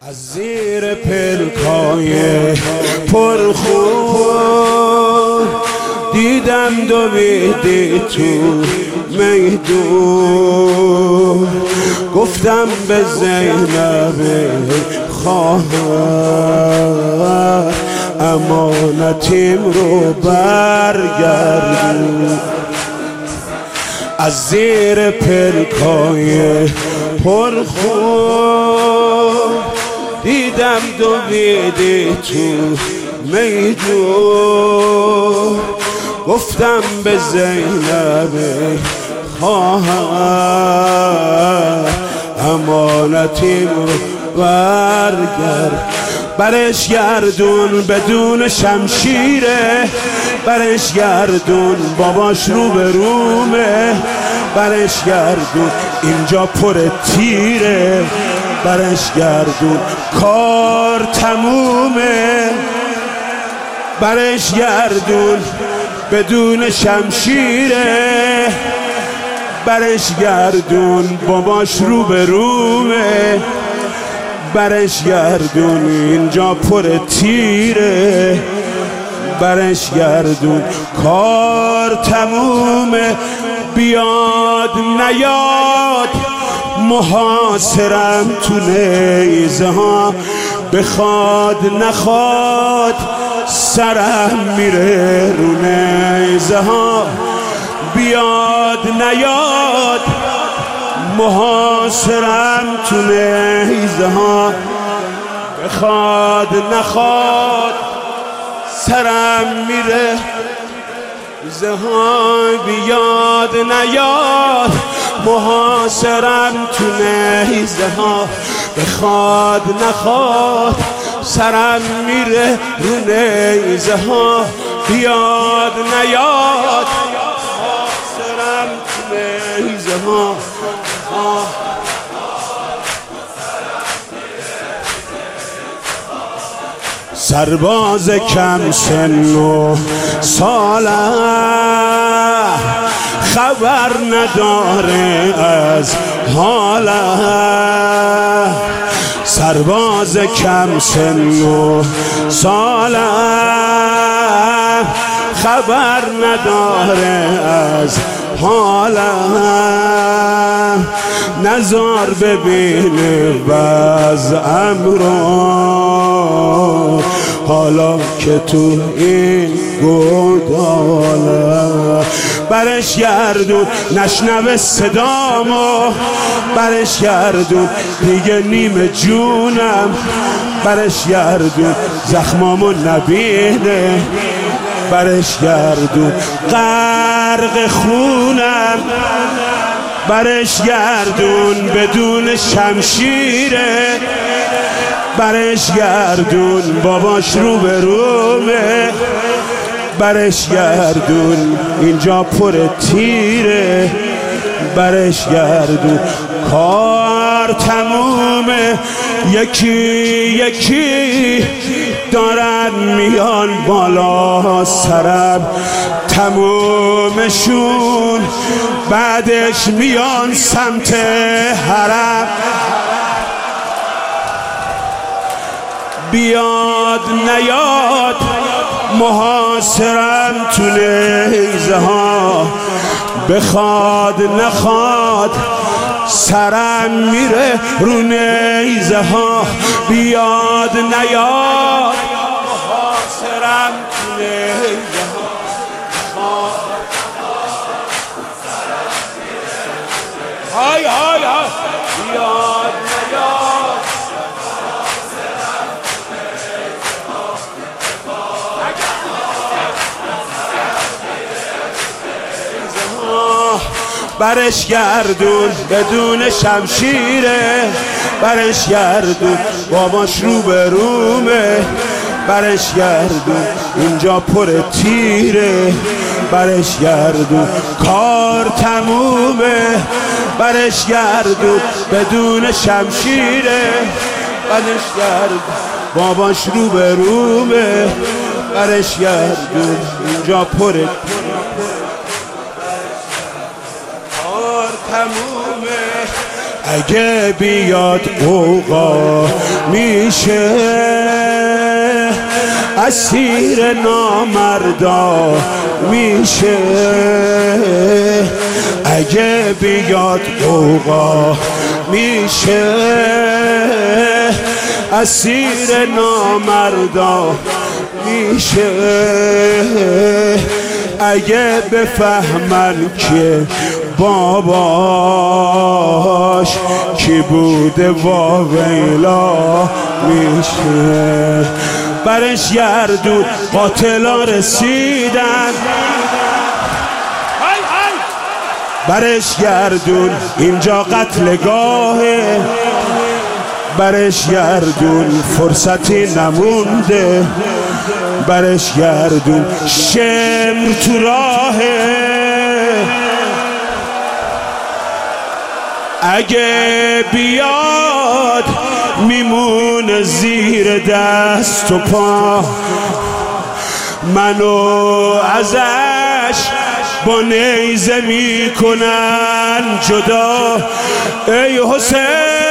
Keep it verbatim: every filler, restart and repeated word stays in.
از زیر پلکای پرخون دیدم دویدی تو میدون، گفتم به زینب خواهر امانتیم رو برگردون. از زیر پلکای پرخون دیدم دویدی تو میدون، گفتم به زینب خواهر امانتیم رو برگرد. برش گردون بدون شمشیره، برش گردون باباش رو به رومه، برش گردون اینجا پر تیره، برش گردون کار تمومه. برش گردون بدون شمشیره، برش گردون باباش رو به رومه، برش گردون اینجا پر تیره، برش گردون کار تمومه. بیاد نیاد محاصرم تو نیزه ها، بخواد نخواد سرم میره رو نیزه ها. بیاد نیاد محاصرم تو نیزه ها، بخواد نخواد سرم میره نیزه ها. بیاد نیاد محاصرم تو نیزه ها، بخواد نخواد سرم میره رو نیزه ها. بیاد نیاد محاصرم تو نیزه ها. سرباز کم سن و ساله خبر نداره از حاله، سرباز کم سن و ساله خبر نداره از حاله. نظر ببینه وضعم رو حالا که تو این گوداله. برش گردون نشنوه صدامو، برش گردون دیگه نیم جونم، برش گردون زخمامو نبینه، برش گردون غرق خونم، برش گردون بدون شمشیره، برش گردون باباش رو به رومه، برش گردون اینجا پر تیره، برش گردون کار تمومه. یکی یکی دارن میان بالا سرم، تمومشون بعدش میان سمت حرم. بیاد نیاد محاصرم تو نیزه ها، بخواد نخواد سرم میره رو نیزه ها. بیاد نیاد محاصرم تو نیزه ها. های های های بیاد نیاد برش گردون بدون شمشیره، برش گردون باباش رو به رومه، برش گردون اینجا پر تیره، برش گردون کار تمومه. برش گردون بدون شمشیره، برش گردون باباش رو به رومه، برش گردون اینجا پر تمومه. اگه بیاد اوقا می میشه اسیر نامردا میشه اگه بیاد اوقا میشه اسیر نامردا میشه اگه بفهمن که باباش کی بوده واویلا میشه برش گردون قاتلا رسیدن برش گردون اینجا قتلگاهه برش گردون فرصتی نمونده برش گردون شمر تو راهه اگه بیاد میمونه زیر دست و پا منو ازش با نیزه میکنن جدا ای حسین